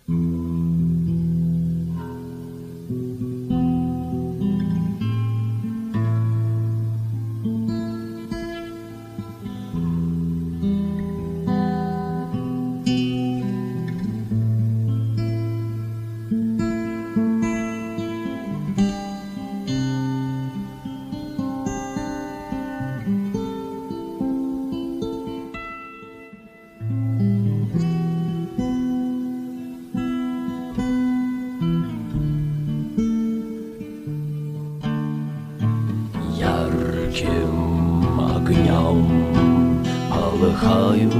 Ярким огнем полыхают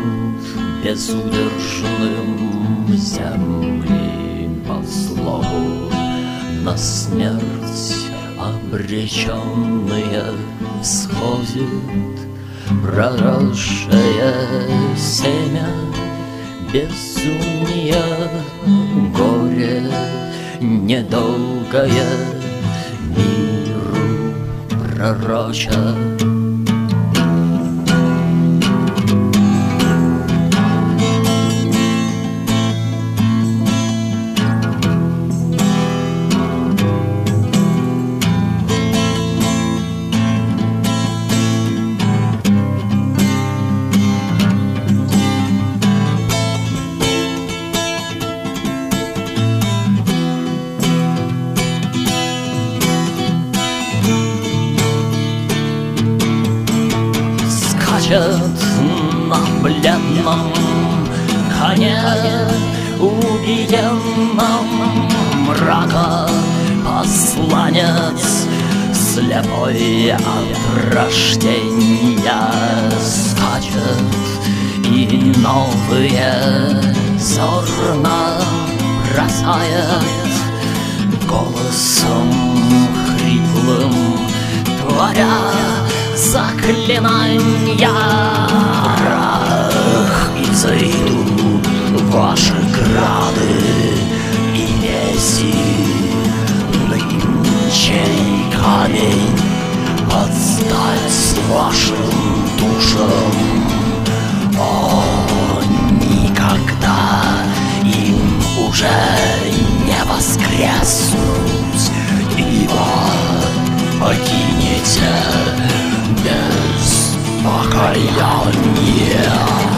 безудержным земли по злобу на смерть обреченные всходит проросшее семя безумия, горе недолгое миру пророча. На бледном коне убиенном мрака посланец слепой от рождения скачет, и новые зерна бросает голосом хриплым, творя заклинания. Прах и зайдут ваши грады и веси, нынче и камень подстать вашим душам. О, никогда им уже не воскреснуть, ибо покинете без покаяния.